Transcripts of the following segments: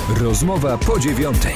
Rozmowa po 9:00.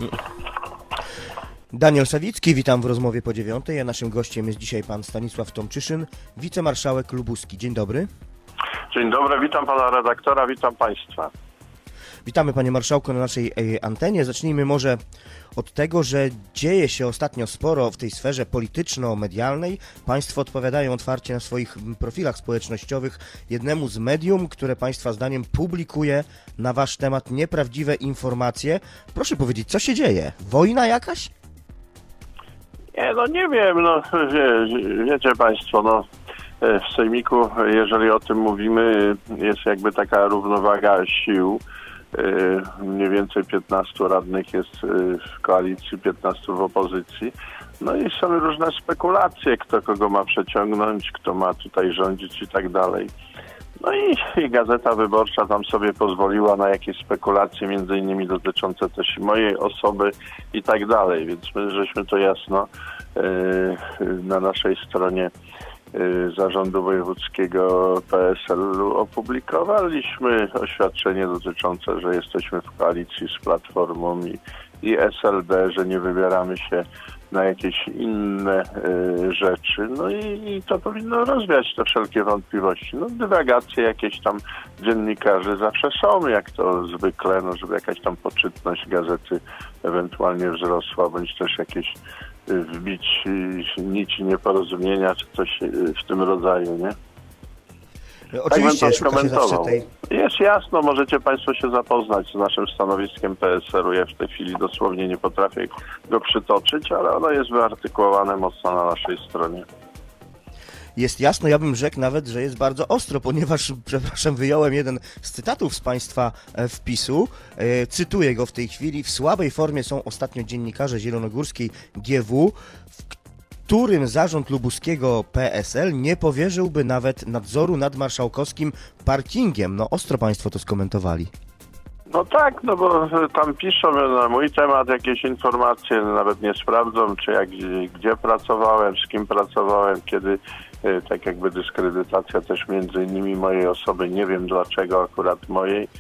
Daniel Sawicki, witam w rozmowie po 9:00, a naszym gościem jest dzisiaj pan Stanisław Tomczyszyn, wicemarszałek lubuski. Dzień dobry. Dzień dobry, witam pana redaktora, witam państwa. Witamy panie marszałku na naszej antenie. Zacznijmy może od tego, że dzieje się ostatnio sporo w tej sferze polityczno-medialnej. Państwo odpowiadają otwarcie na swoich profilach społecznościowych jednemu z medium, które państwa zdaniem publikuje na wasz temat nieprawdziwe informacje. Proszę powiedzieć, co się dzieje? Wojna jakaś? Nie wiem, wiecie państwo, w Sejmiku, jeżeli o tym mówimy, jest jakby taka równowaga sił. Mniej więcej 15 radnych jest w koalicji, 15 w opozycji. No i są różne spekulacje, kto kogo ma przeciągnąć, kto ma tutaj rządzić i tak dalej. No i Gazeta Wyborcza tam sobie pozwoliła na jakieś spekulacje, między innymi dotyczące też mojej osoby i tak dalej. Więc my żeśmy to jasno na naszej stronie Zarządu Wojewódzkiego PSL-u opublikowaliśmy oświadczenie dotyczące, że jesteśmy w koalicji z Platformą i SLD, że nie wybieramy się na jakieś inne rzeczy. No i to powinno rozwiać te wszelkie wątpliwości. Dywagacje jakieś tam dziennikarzy zawsze są, jak to zwykle, żeby jakaś tam poczytność gazety ewentualnie wzrosła, bądź też jakieś wbić nici nieporozumienia, czy coś w tym rodzaju, nie? Oczywiście, tak szuka się zawsze tej... Jest jasno, możecie państwo się zapoznać z naszym stanowiskiem PSL-u. Ja w tej chwili dosłownie nie potrafię go przytoczyć, ale ono jest wyartykułowane mocno na naszej stronie. Jest jasno, ja bym rzekł nawet, że jest bardzo ostro, ponieważ, wyjąłem jeden z cytatów z państwa wpisu, cytuję go w tej chwili: w słabej formie są ostatnio dziennikarze zielonogórskiej GW, w którym zarząd lubuskiego PSL nie powierzyłby nawet nadzoru nad marszałkowskim parkingiem. Ostro państwo to skomentowali. Bo tam piszą na mój temat jakieś informacje, nawet nie sprawdzą, czy gdzie pracowałem, z kim pracowałem, kiedy tak jakby dyskredytacja też między innymi mojej osoby, nie wiem dlaczego akurat mojej,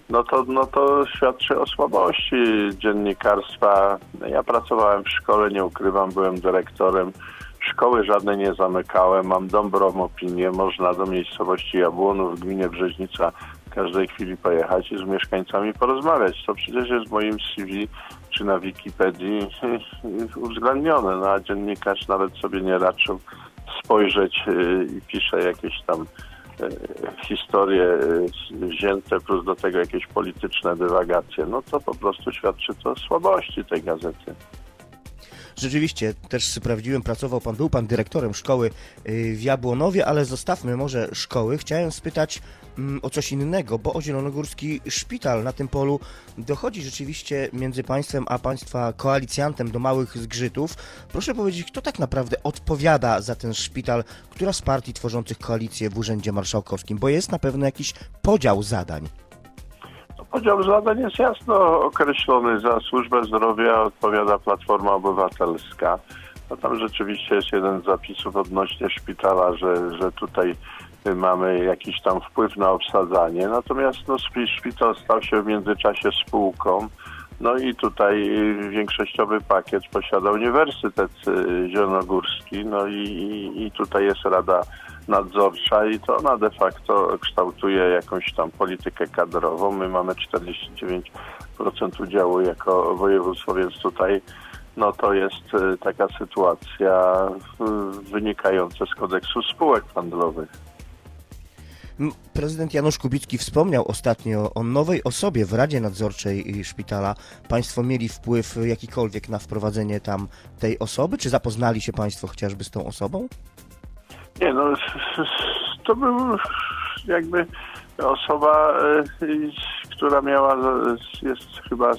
to świadczy o słabości dziennikarstwa. Ja pracowałem w szkole, nie ukrywam, byłem dyrektorem. Szkoły żadnej nie zamykałem, mam dobrą opinię, można do miejscowości Jabłonów w gminie Brzeźnica w każdej chwili pojechać i z mieszkańcami porozmawiać. To przecież jest w moim CV czy na Wikipedii uwzględnione, a dziennikarz nawet sobie nie raczył spojrzeć i pisze jakieś tam historie wzięte, plus do tego jakieś polityczne dywagacje. To po prostu świadczy to o słabości tej gazety. Rzeczywiście, też sprawdziłem, był pan dyrektorem szkoły w Jabłonowie, ale zostawmy może szkoły. Chciałem spytać o coś innego, bo o zielonogórski szpital. Na tym polu dochodzi rzeczywiście między państwem a państwa koalicjantem do małych zgrzytów. Proszę powiedzieć, kto tak naprawdę odpowiada za ten szpital, która z partii tworzących koalicję w Urzędzie Marszałkowskim, bo jest na pewno jakiś podział zadań. Podział zadań jest jasno określony. Za służbę zdrowia odpowiada Platforma Obywatelska. Tam rzeczywiście jest jeden z zapisów odnośnie szpitala, że tutaj mamy jakiś tam wpływ na obsadzanie. Natomiast szpital stał się w międzyczasie spółką. I tutaj większościowy pakiet posiada Uniwersytet Zielonogórski. I tutaj jest Rada Nadzorcza i to ona de facto kształtuje jakąś tam politykę kadrową. My mamy 49% udziału jako województwo, więc tutaj to jest taka sytuacja wynikająca z kodeksu spółek handlowych. Prezydent Janusz Kubicki wspomniał ostatnio o nowej osobie w Radzie Nadzorczej szpitala. Państwo mieli wpływ jakikolwiek na wprowadzenie tam tej osoby? Czy zapoznali się państwo chociażby z tą osobą? Nie, to był jakby osoba, która jest chyba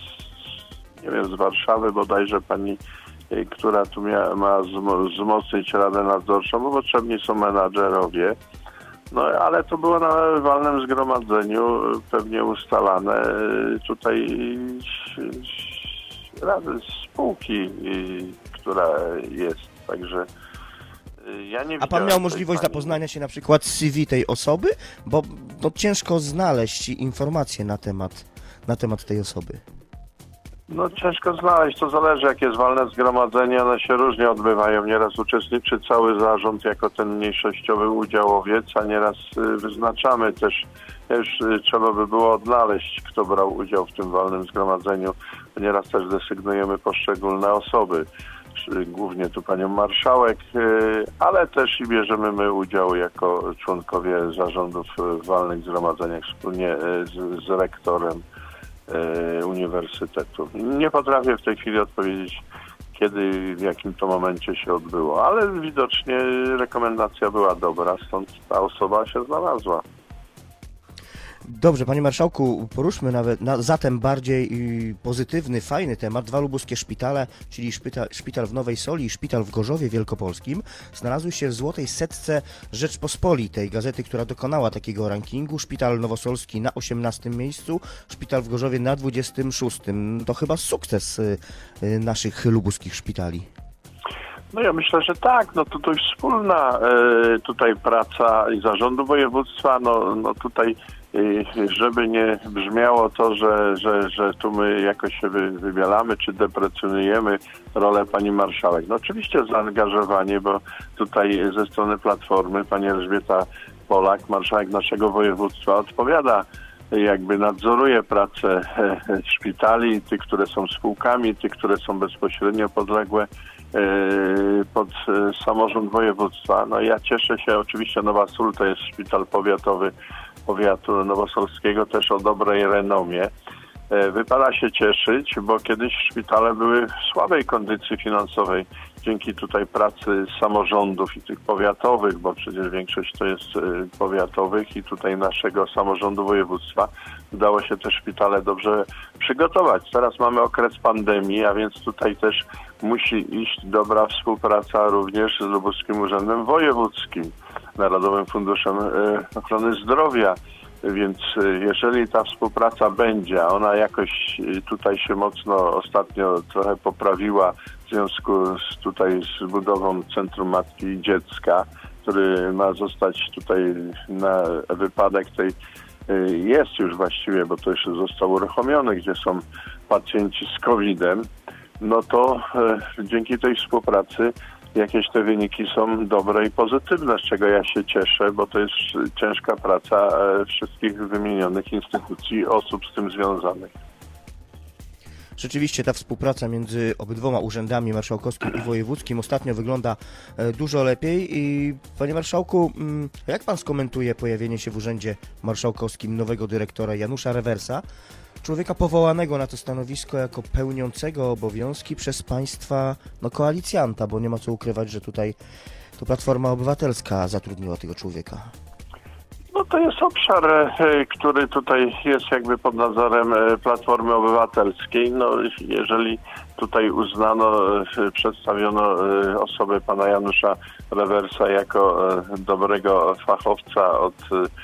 z Warszawy bodajże, pani, która tu ma wzmocnić Radę Nadzorczą, bo potrzebni są menadżerowie. Ale to było na walnym zgromadzeniu pewnie ustalane tutaj Rady spółki, która jest, także ja nie. A pan miał możliwość zapoznania się na przykład z CV tej osoby? Bo ciężko znaleźć informacje na temat tej osoby? No ciężko znaleźć, to zależy jakie jest walne zgromadzenie, one się różnie odbywają. Nieraz uczestniczy cały zarząd jako ten mniejszościowy udziałowiec, a nieraz wyznaczamy też, już trzeba by było odnaleźć, kto brał udział w tym walnym zgromadzeniu. Nieraz też desygnujemy poszczególne osoby, głównie tu panią marszałek, ale też i bierzemy my udział jako członkowie zarządów w walnych zgromadzeniach wspólnie z rektorem uniwersytetu. Nie potrafię w tej chwili odpowiedzieć, kiedy, w jakim to momencie się odbyło, ale widocznie rekomendacja była dobra, stąd ta osoba się znalazła. Dobrze, panie marszałku, poruszmy zatem bardziej pozytywny, fajny temat. 2 lubuskie szpitale, czyli szpital w Nowej Soli i szpital w Gorzowie Wielkopolskim, znalazły się w złotej setce Rzeczpospolitej, gazety, która dokonała takiego rankingu. Szpital nowosolski na 18 miejscu, szpital w Gorzowie na 26. To chyba sukces naszych lubuskich szpitali. No ja myślę, że tak, no to jest wspólna tutaj praca i zarządu województwa, no tutaj żeby nie brzmiało to, że tu my jakoś się wybielamy czy deprecjonujemy rolę pani marszałek. No oczywiście zaangażowanie, bo tutaj ze strony Platformy pani Elżbieta Polak, marszałek naszego województwa, odpowiada, jakby nadzoruje pracę szpitali, tych, które są spółkami, tych, które są bezpośrednio podległe pod samorząd województwa. No ja cieszę się, oczywiście Nowa Sól to jest szpital powiatowy powiatu nowosolskiego, też o dobrej renomie. Wypada się cieszyć, bo kiedyś szpitale były w słabej kondycji finansowej. Dzięki tutaj pracy samorządów i tych powiatowych, bo przecież większość to jest powiatowych i tutaj naszego samorządu województwa, udało się te szpitale dobrze przygotować. Teraz mamy okres pandemii, a więc tutaj też musi iść dobra współpraca również z Lubuskim Urzędem Wojewódzkim, Narodowym Funduszem Ochrony Zdrowia. Więc jeżeli ta współpraca będzie, a ona jakoś tutaj się mocno ostatnio trochę poprawiła w związku z budową Centrum Matki i Dziecka, który ma zostać tutaj na wypadek tej, jest już właściwie, bo to jeszcze został uruchomiony, gdzie są pacjenci z COVID-em, no to dzięki tej współpracy jakieś te wyniki są dobre i pozytywne, z czego ja się cieszę, bo to jest ciężka praca wszystkich wymienionych instytucji i osób z tym związanych. Rzeczywiście ta współpraca między obydwoma urzędami, marszałkowskim i wojewódzkim, ostatnio wygląda dużo lepiej. I panie marszałku, jak pan skomentuje pojawienie się w urzędzie marszałkowskim nowego dyrektora Janusza Rewersa, człowieka powołanego na to stanowisko jako pełniącego obowiązki przez państwa koalicjanta, bo nie ma co ukrywać, że tutaj to Platforma Obywatelska zatrudniła tego człowieka? No to jest obszar, który tutaj jest jakby pod nadzorem Platformy Obywatelskiej. No jeżeli tutaj uznano, przedstawiono osobę pana Janusza Rewersa jako dobrego fachowca od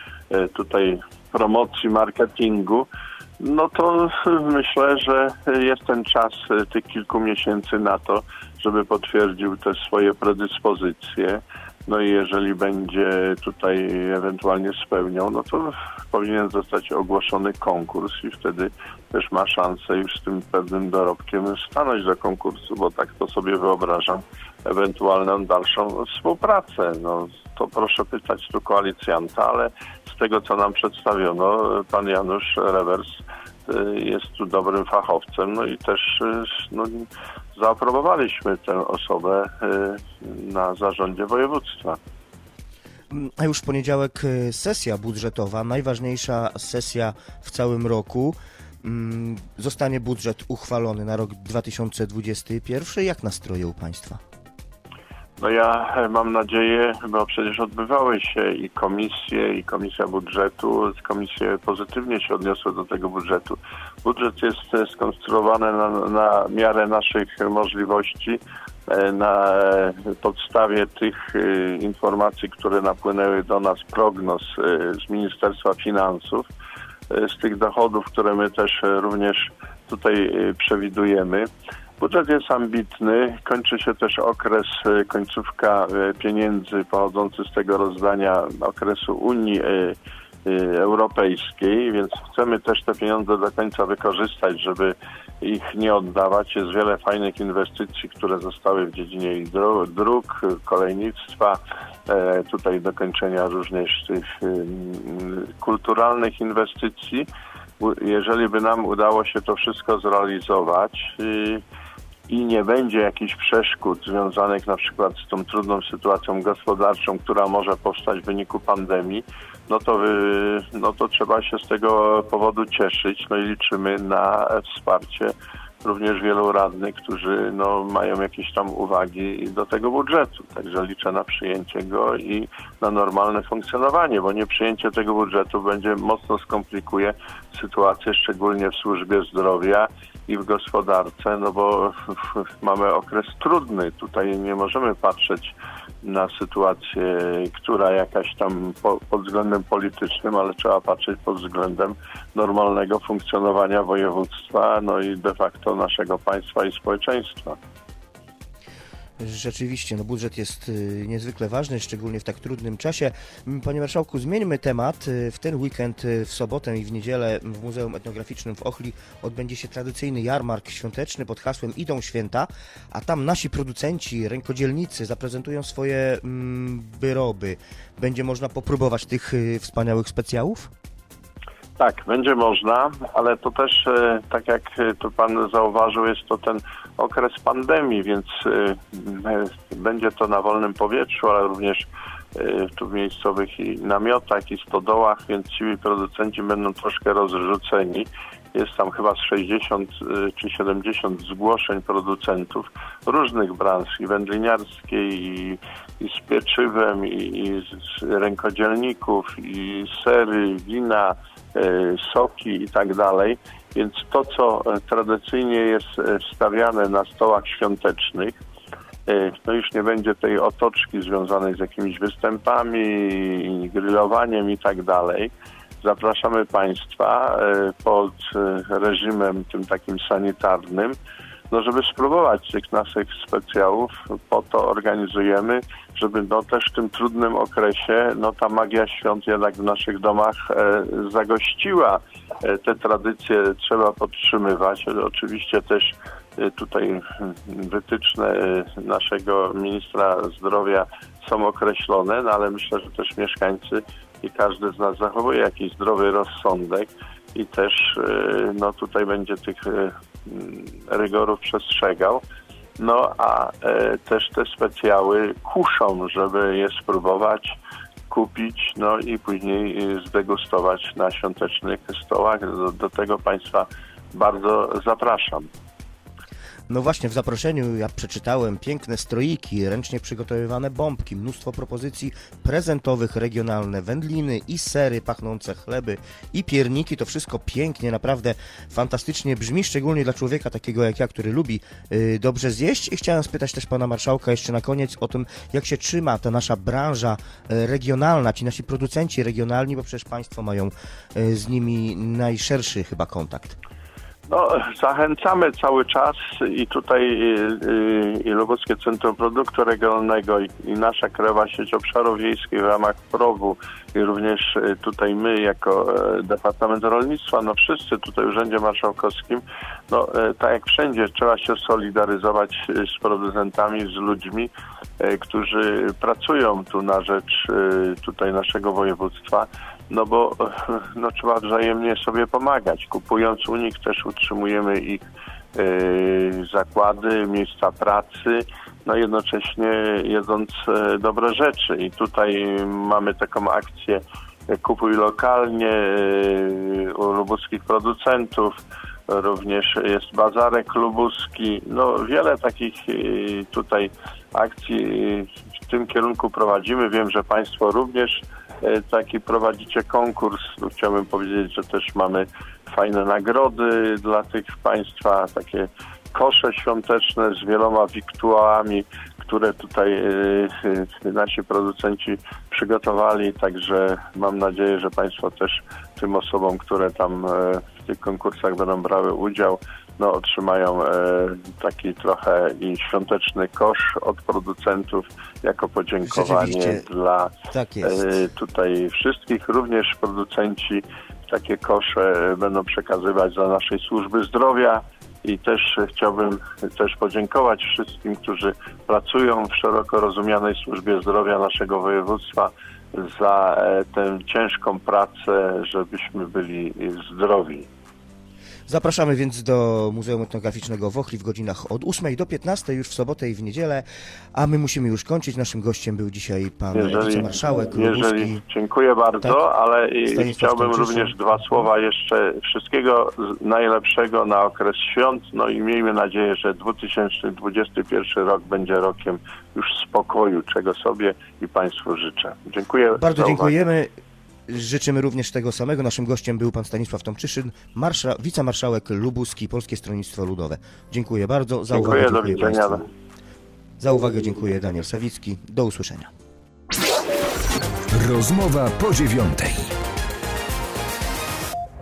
tutaj promocji marketingu, no to myślę, że jest ten czas tych kilku miesięcy na to, żeby potwierdził te swoje predyspozycje. No i jeżeli będzie tutaj ewentualnie spełniał, no to powinien zostać ogłoszony konkurs i wtedy też ma szansę już z tym pewnym dorobkiem stanąć do konkursu, bo tak to sobie wyobrażam ewentualną dalszą współpracę. No to proszę pytać tu koalicjanta, ale z tego co nam przedstawiono, pan Janusz Rewers jest tu dobrym fachowcem, no i też zaaprobowaliśmy tę osobę na zarządzie województwa. A już w poniedziałek sesja budżetowa, najważniejsza sesja w całym roku. Zostanie budżet uchwalony na rok 2021. Jak nastroje u państwa? No ja mam nadzieję, bo przecież odbywały się i komisja budżetu, komisje pozytywnie się odniosły do tego budżetu. Budżet jest skonstruowany na miarę naszych możliwości, na podstawie tych informacji, które napłynęły do nas, prognoz z Ministerstwa Finansów, z tych dochodów, które my też również tutaj przewidujemy. Budżet jest ambitny, kończy się też okres, końcówka pieniędzy pochodzący z tego rozdania okresu Unii europejskiej, więc chcemy też te pieniądze do końca wykorzystać, żeby ich nie oddawać. Jest wiele fajnych inwestycji, które zostały w dziedzinie dróg, kolejnictwa, tutaj dokończenia również tych kulturalnych inwestycji. Jeżeli by nam udało się to wszystko zrealizować i nie będzie jakichś przeszkód związanych na przykład z tą trudną sytuacją gospodarczą, która może powstać w wyniku pandemii, no to trzeba się z tego powodu cieszyć. No i liczymy na wsparcie również wielu radnych, którzy mają jakieś tam uwagi do tego budżetu. Także liczę na przyjęcie go i na normalne funkcjonowanie, bo nieprzyjęcie tego budżetu będzie mocno skomplikuje sytuację, szczególnie w służbie zdrowia i w gospodarce, bo mamy okres trudny. Tutaj nie możemy patrzeć na sytuację, która jakaś tam pod względem politycznym, ale trzeba patrzeć pod względem normalnego funkcjonowania województwa, i de facto naszego państwa i społeczeństwa. Rzeczywiście, budżet jest niezwykle ważny, szczególnie w tak trudnym czasie. Panie Marszałku, zmieńmy temat. W ten weekend, w sobotę i w niedzielę w Muzeum Etnograficznym w Ochli odbędzie się tradycyjny jarmark świąteczny pod hasłem Idą święta, a tam nasi producenci, rękodzielnicy zaprezentują swoje wyroby. Będzie można popróbować tych wspaniałych specjałów? Tak, będzie można, ale to też, tak jak tu pan zauważył, jest to ten okres pandemii, więc będzie to na wolnym powietrzu, ale również tu w miejscowych namiotach i stodołach, więc ci producenci będą troszkę rozrzuceni. Jest tam chyba z 60 czy 70 zgłoszeń producentów różnych branż, i wędliniarskiej, i z pieczywem, i z rękodzielników, i sery, wina, soki i tak dalej. Więc to, co tradycyjnie jest stawiane na stołach świątecznych, już nie będzie tej otoczki związanej z jakimiś występami, grillowaniem i tak dalej. Zapraszamy Państwa pod reżimem tym takim sanitarnym, żeby spróbować tych naszych specjałów. Po to organizujemy, żeby też w tym trudnym okresie ta magia świąt jednak w naszych domach zagościła. Te tradycje trzeba podtrzymywać. Oczywiście też tutaj wytyczne naszego ministra zdrowia są określone, ale myślę, że też mieszkańcy i każdy z nas zachowuje jakiś zdrowy rozsądek i też tutaj będzie tych rygorów przestrzegał. A też te specjały kuszą, żeby je spróbować, kupić, i później zdegustować na świątecznych stołach. Do tego Państwa bardzo zapraszam. Właśnie, w zaproszeniu ja przeczytałem piękne stroiki, ręcznie przygotowywane bombki, mnóstwo propozycji prezentowych, regionalne, wędliny i sery pachnące, chleby i pierniki. To wszystko pięknie, naprawdę fantastycznie brzmi, szczególnie dla człowieka takiego jak ja, który lubi dobrze zjeść. I chciałem spytać też pana marszałka jeszcze na koniec o tym, jak się trzyma ta nasza branża regionalna, ci nasi producenci regionalni, bo przecież państwo mają z nimi najszerszy chyba kontakt. Zachęcamy cały czas i tutaj i Lubuskie Centrum Produktu Regionalnego i nasza Krajowa Sieć Obszarów Wiejskich w ramach PROW-u i również tutaj my jako Departament Rolnictwa, wszyscy tutaj w Urzędzie Marszałkowskim, tak jak wszędzie trzeba się solidaryzować z producentami, z ludźmi, którzy pracują tu na rzecz tutaj naszego województwa. Bo trzeba wzajemnie sobie pomagać. Kupując u nich też utrzymujemy ich zakłady, miejsca pracy, jednocześnie jedząc dobre rzeczy. I tutaj mamy taką akcję Kupuj lokalnie u lubuskich producentów. Również jest bazarek lubuski. Wiele takich tutaj akcji w tym kierunku prowadzimy. Wiem, że Państwo również taki prowadzicie konkurs. Chciałbym powiedzieć, że też mamy fajne nagrody dla tych Państwa, takie kosze świąteczne z wieloma wiktuałami, które tutaj nasi producenci przygotowali. Także mam nadzieję, że Państwo też tym osobom, które tam tych konkursach będą brały udział, no otrzymają taki trochę i świąteczny kosz od producentów jako podziękowanie dla tutaj wszystkich. Również producenci takie kosze będą przekazywać dla naszej służby zdrowia i też chciałbym podziękować wszystkim, którzy pracują w szeroko rozumianej służbie zdrowia naszego województwa za tę ciężką pracę, żebyśmy byli zdrowi. Zapraszamy więc do Muzeum Etnograficznego w Ochli w godzinach od 8 do 15 już w sobotę i w niedzielę, a my musimy już kończyć. Naszym gościem był dzisiaj pan wicemarszałek Lubuski. Dziękuję bardzo, ale chciałbym również 2 słowa jeszcze. Wszystkiego najlepszego na okres świąt, no i miejmy nadzieję, że 2021 rok będzie rokiem już spokoju, czego sobie i Państwu życzę. Dziękuję. Bardzo dziękujemy. Życzymy również tego samego. Naszym gościem był pan Stanisław Tomczyszyn, wicemarszałek lubuski, Polskie Stronnictwo Ludowe. Dziękuję bardzo. Za uwagę dziękuję Państwu. Za uwagę dziękuję Daniel Sawicki. Do usłyszenia. Rozmowa po 9.